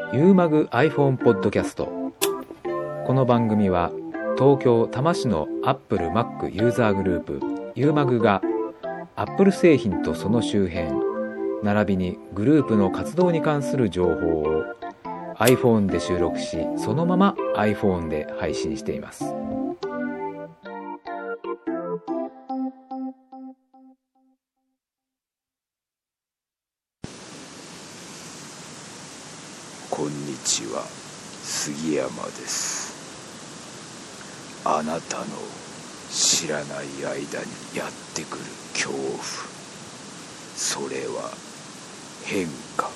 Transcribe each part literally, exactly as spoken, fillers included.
ユーマグ iPhone ポッドキャスト。この番組は東京多摩市の Apple Mac ユーザーグループユーマグが Apple 製品とその周辺並びにグループの活動に関する情報を iPhone で収録し、そのまま iPhone で配信しています。 こんにちは、杉山です。あなたの知らない間にやってくる恐怖、それは変化。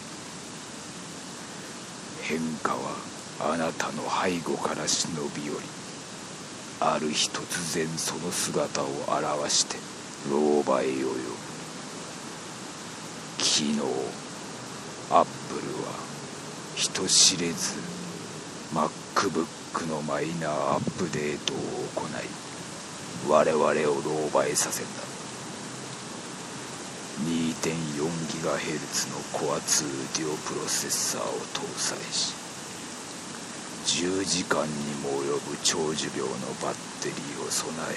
変化はあなたの背後から忍び寄り、ある日突然その姿を現して老婆へよよ。昨日アップルは人知れず MacBook のマイナーアップデートを行い、我々を老婆へさせた。 にてんよんギガヘルツ のコアツーデュオプロセッサーを搭載し、じゅうじかんにも及ぶ長寿命のバッテリーを備え、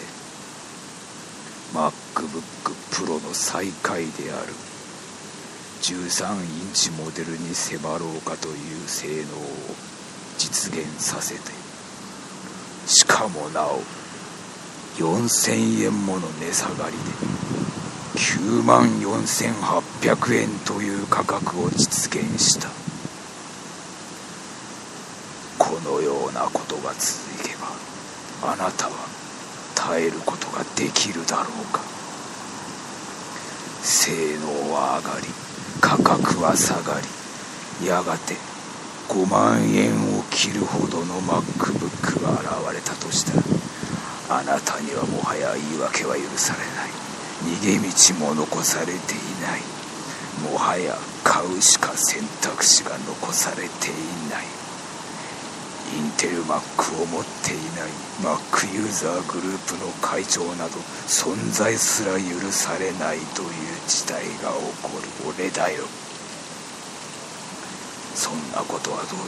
MacBook Pro の最下位であるじゅうさんインチモデルに迫ろうかという性能を実現させて、しかもなおよんせんえんもの値下がりできゅうまんよんせんはっぴゃくえんという価格を実現した。このようなことが続けば、あなたは耐えることができるだろうか。性能は上がり、価格は下がり、やがてごまんえんを切るほどの MacBook が現れたとしたら、あなたにはもはや言い訳は許されない。逃げ道も残されていない。もはや買うしか選択肢が残されていない。インテル Mac を持っていない Mac ユーザーグループの会長など存在すら許されないという事態が起こる俺だよ。そんなことはどうでもい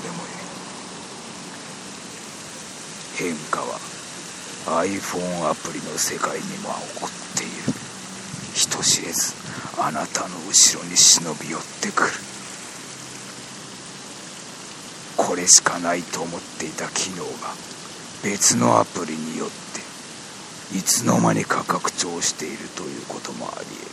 い。変化は iPhone アプリの世界にも起こっている。人知れずあなたの後ろに忍び寄ってくる。これしかないと思っていた機能が別のアプリによっていつの間にか拡張しているということもあり得る。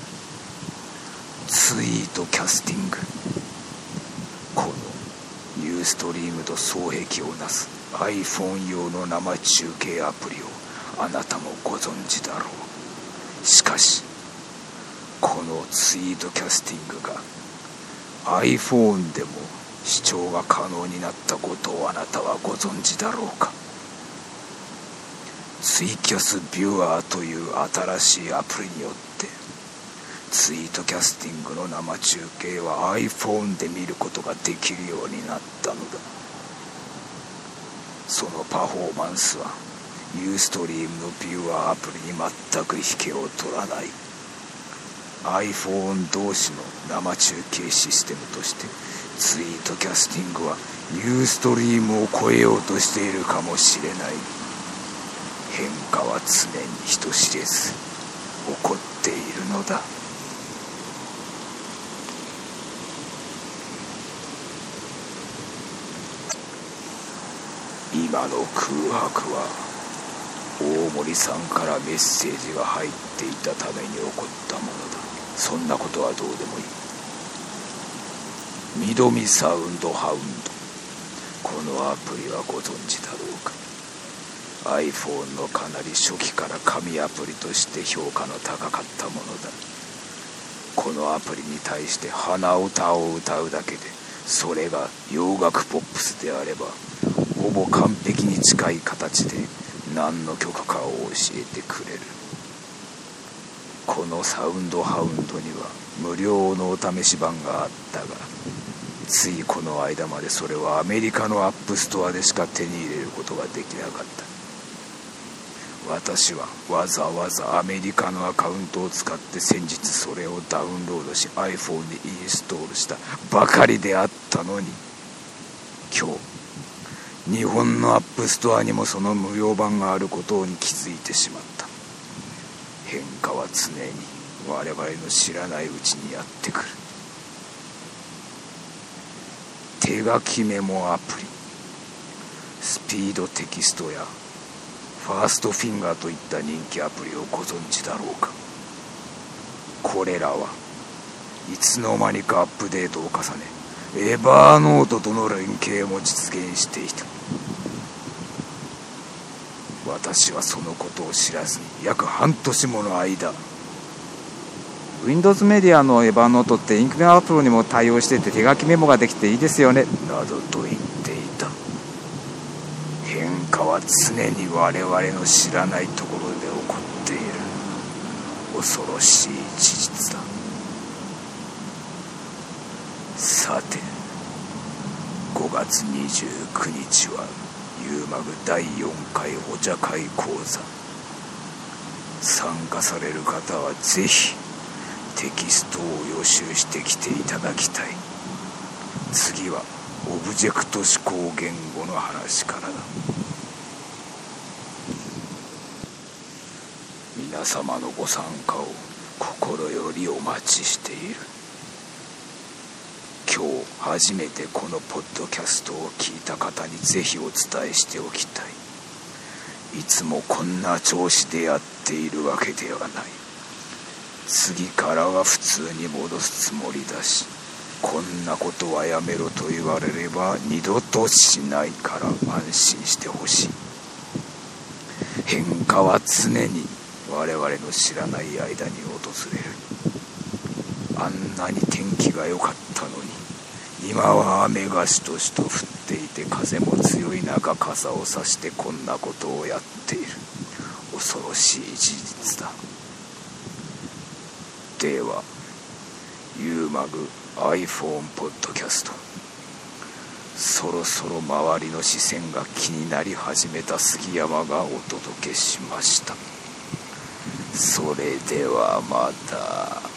ツイートキャスティング、このユーストリームと双璧をなす iPhone 用の生中継アプリをあなたもご存知だろう。しかしこのツイートキャスティングが iPhone でも視聴が可能になったことをあなたはご存知だろうか。ツイキャスビュアーという新しいアプリによってツイートキャスティングの生中継は iPhone で見ることができるようになったのだ。そのパフォーマンスはユーストリームのビュアーアプリに全く引けを取らない。 iPhone 同士の生中継システムとしてツイートキャスティングはユーストリームを超えようとしているかもしれない。変化は常に人知れず起こっているのだ。今の空白は大森さんからメッセージが入っていたために起こったものだ。そんなことはどうでもいい。ミドミサウンドハウンド、このアプリはご存知だろうか。 iPhone のかなり初期から神アプリとして評価の高かったものだ。このアプリに対して鼻歌を歌うだけで、それが洋楽ポップスであればほぼ完璧に近い形で何の曲かを教えてくれる。このサウンドハウンドには無料のお試し版があったが、ついこの間までそれはアメリカのアップストアでしか手に入れることができなかった。私はわざわざアメリカのアカウントを使って先日それをダウンロードし iPhone にインストールしたばかりであったのに、 今日日本のアップストアにもその無料版があることに気づいてしまった。変化は常に我々の知らないうちにやってくる。手書きメモアプリ、スピードテキストやファーストフィンガーといった人気アプリをご存知だろうか。これらはいつの間にかアップデートを重ね、エバーノートとの連携も実現していた。私はそのことを知らずに約半年もの間、 Windows メディアのエバーノートってインクメモアプリにも対応してて手書きメモができていいですよねなどと言っていた。変化は常に我々の知らないところで起こっている。恐ろしい事実だ。さて、ごがつにじゅうくにちはユーマグだいよんかいお茶会講座。参加される方はぜひテキストを予習してきていただきたい。次はオブジェクト指向言語の話からだ。皆様のご参加を心よりお待ちしている。今日初めてこのポッドキャストを聞いた方にぜひお伝えしておきたい。いつもこんな調子でやっているわけではない。次からは普通に戻すつもりだし、こんなことはやめろと言われれば二度としないから安心してほしい。変化は常に我々の知らない間に訪れる。あんなに天気が良かったのに、今は雨がしとしと降っていて風も強い中傘を差してこんなことをやっている。恐ろしい事実だ。ではユーマグ iPhone ポッドキャスト、そろそろ周りの視線が気になり始めた杉山がお届けしました。それではまた。